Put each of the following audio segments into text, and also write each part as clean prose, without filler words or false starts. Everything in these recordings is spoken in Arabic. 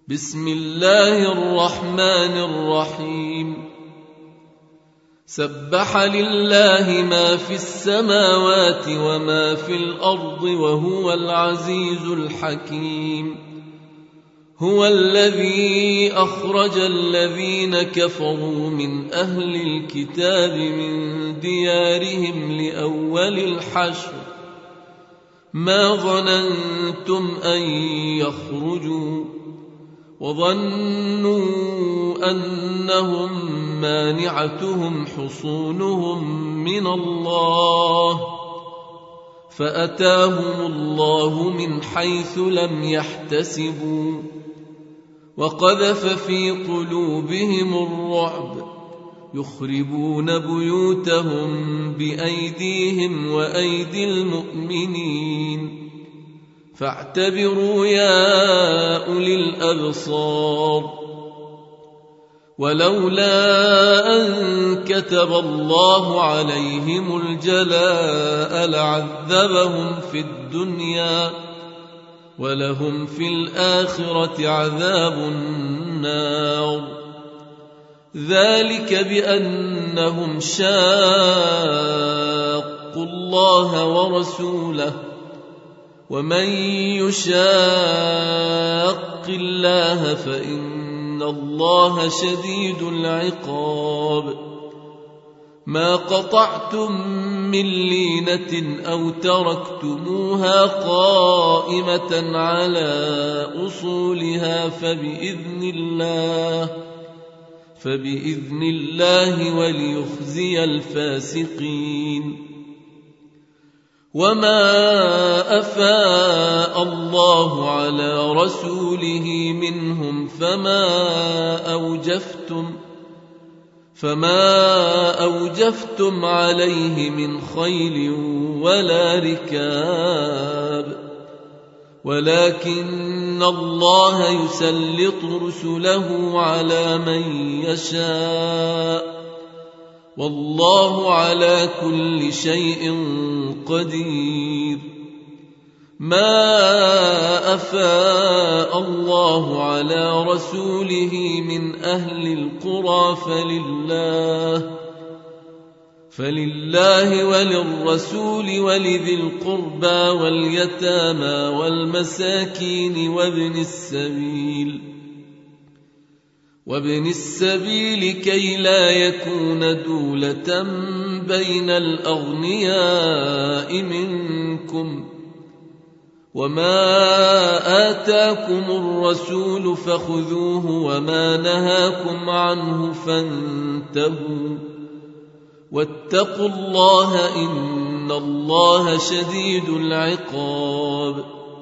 بسم الله الرحمن الرحيم. سبح لله ما في السماوات وما في الأرض وهو العزيز الحكيم. هو الذي أخرج الذين كفروا من أهل الكتاب من ديارهم لأول الحشر ما ظننتم أن يخرجوا وظنوا أنهم مانعتهم حصونهم من الله فأتاهم الله من حيث لم يحتسبوا وقذف في قلوبهم الرعب يخربون بيوتهم بأيديهم وأيدي المؤمنين فاعتبروا يا أولي الأبصار. ولولا أن كتب الله عليهم الجلاء لعذبهم في الدنيا ولهم في الآخرة عذاب النار. ذلك بأنهم شاقوا الله ورسوله ومن يشاق الله فإن الله شديد العقاب. ما قطعتم من لينة أو تركتموها قائمة على أصولها فبإذن الله وليخزي الفاسقين. وما أفاء الله على رسوله منهم فما أوجفتم عليه من خيل ولا ركاب ولكن الله يسلط رسله على من يشاء والله على كل شيء قدير. ما أفاء الله على رسوله من أهل القرى فلله وللرسول ولذي القربى واليتامى والمساكين وابن السبيل كي لا يكون دولة بين الأغنياء منكم. وما آتاكم الرسول فخذوه وما نهاكم عنه فانتهوا واتقوا الله إن الله شديد العقاب.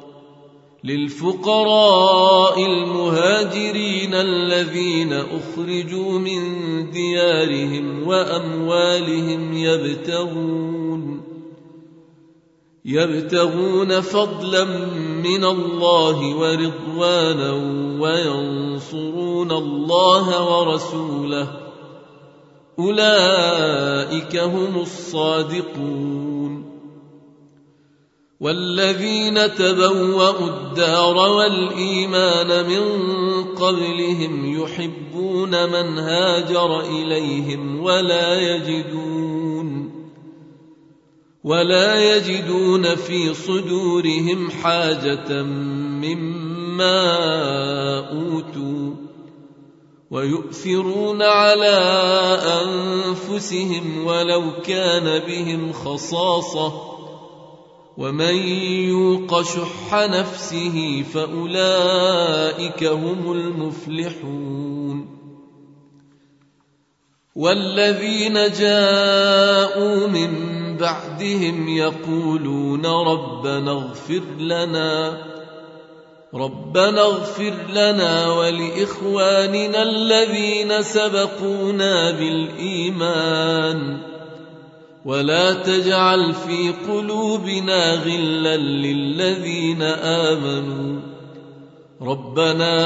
للفقراء المهاجرين الذين أخرجوا من ديارهم وأموالهم يبتغون فضلا من الله ورضوانا وينصرون الله ورسوله أولئك هم الصادقون. والذين تبوأوا الدار والإيمان من قبلهم يحبون من هاجر إليهم ولا يجدون في صدورهم حاجة مما أوتوا ويؤثرون على أنفسهم ولو كان بهم خصاصة ومن يوق شح نفسه فأولئك هم المفلحون. والذين جاءوا من بعدهم يقولون ربنا اغفر لنا ولإخواننا الذين سبقونا بالإيمان ولا تجعل في قلوبنا غلا للذين آمنوا ربنا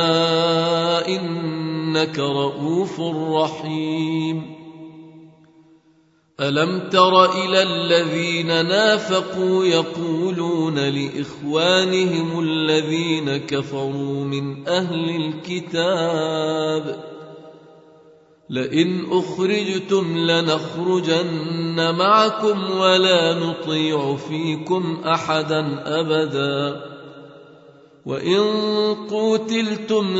إنك رؤوف رحيم. ألم تر إلى الذين نافقوا يقولون لإخوانهم الذين كفروا من أهل الكتاب لئن أخرجتم لنخرجن معكم ولا نطيع فيكم أحدا أبدا وإن قوتلتم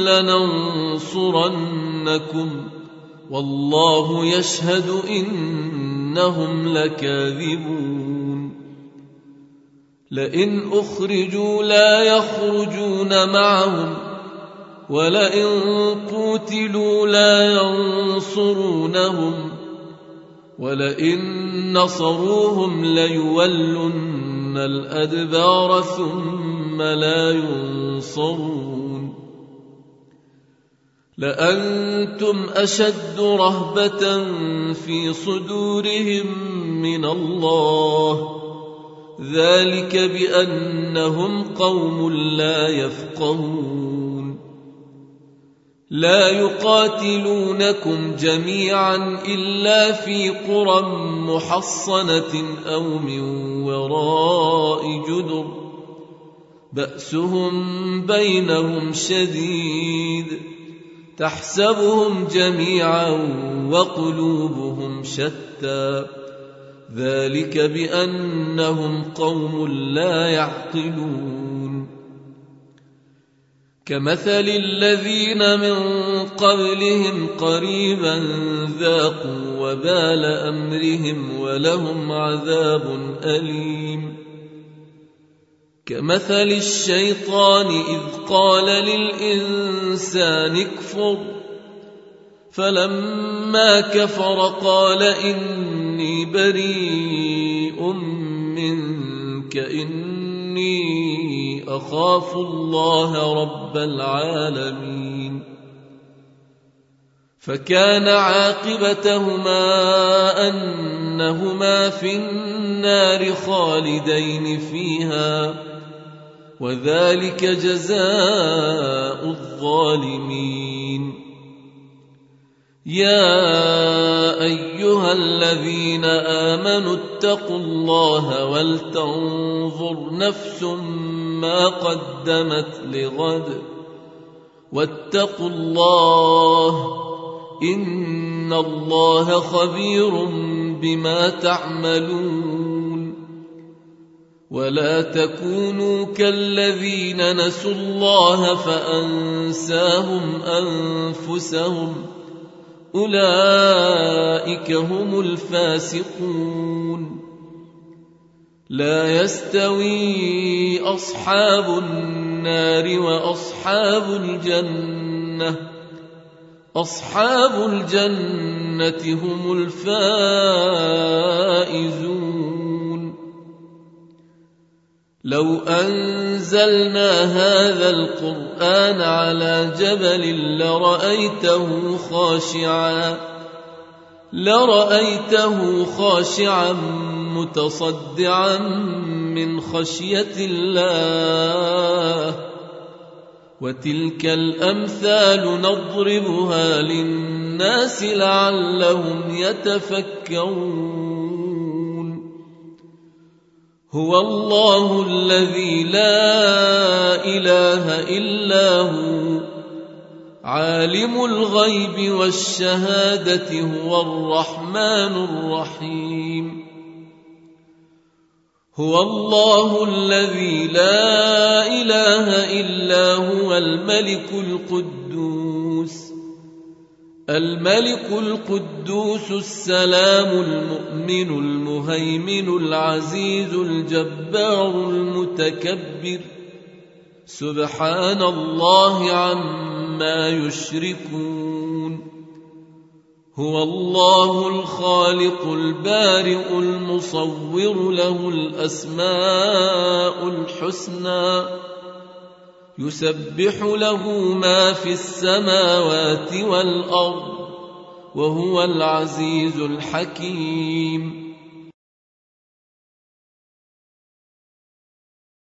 لننصرنكم والله يشهد إنهم لكاذبون لئن أخرجوا لا يخرجون معهم ولئن قوتلوا لا ينصرونهم ولئن نصروهم ليولن الأدبار ثم لا ينصرون لأنتم أشد رهبة في صدورهم من الله ذلك بأنهم قوم لا يفقهون لا يقاتلونكم جميعا إلا في قرى محصنة أو من وراء جدر بأسهم بينهم شديد تحسبهم جميعا وقلوبهم شتى ذلك بأنهم قوم لا يعقلون كمثل الذين من قبلهم قريبا ذاقوا وبال أمرهم ولهم عذاب أليم كمثل الشيطان إذ قال للإنسان اكفر فلما كفر قال إني بريء منك إني أخاف الله رب العالمين فكان عاقبتهما أنهما في النار خالدين فيها وذلك جزاء الظالمين يا أيها الذين آمنوا اتقوا الله ولتنظر نفس ما قدمت لغد واتقوا الله إن الله خبير بما تعملون ولا تكونوا كالذين نسوا الله فأنساهم أنفسهم أولئك هم الفاسقون لا يستوي أصحاب النار وأصحاب الجنة أصحاب الجنة هم الفائزون لو أنزلنا هذا القرآن على جبل لرأيته خاشعا متصدعا من خشية الله وتلك الأمثال نضربها للناس لعلهم يتفكرون هو الله الذي لا إله إلا هو عالم الغيب والشهادة هو الرحمن الرحيم هو الله الذي لا إله إلا هو الملك القدوس السلام المؤمن المهيمن العزيز الجبار المتكبر سبحان الله عما يشركون هو الله الخالق البارئ المصور له الأسماء الحسنى يسبح له ما في السماوات والأرض وهو العزيز الحكيم